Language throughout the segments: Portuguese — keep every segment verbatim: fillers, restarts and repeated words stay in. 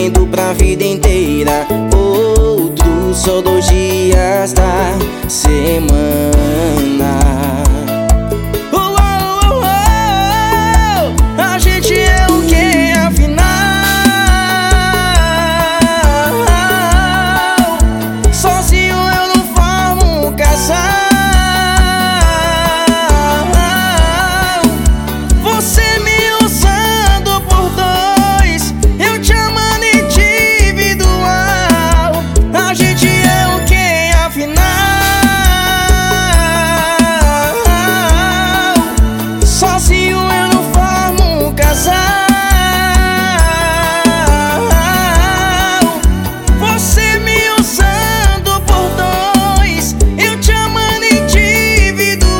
querendo pra vida inteira, outro só dois dias da semana. Oh, oh, oh, oh, a gente é o que afinal? Sozinho eu não formo um casal. Você me usando por dois, eu te amando individual. A gente é o que afinal? Sozinho eu não formo um casal. Você me usando por dois, eu te amando individual.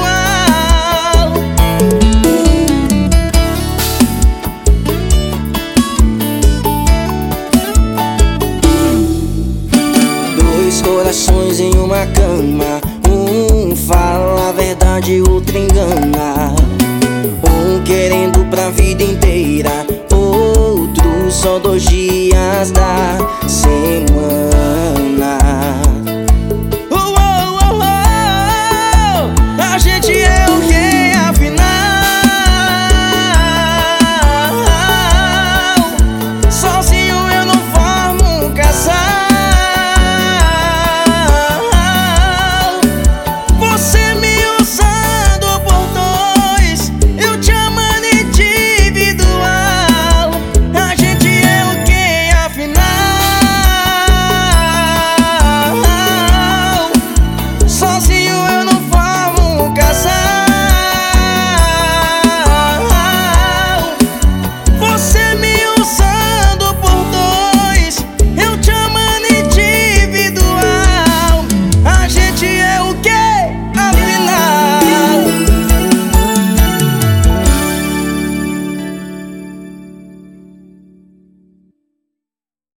Dois corações em uma cama, um fala a verdade, outro engana. Um querendo pra vida inteira, outro só dois dias da semana.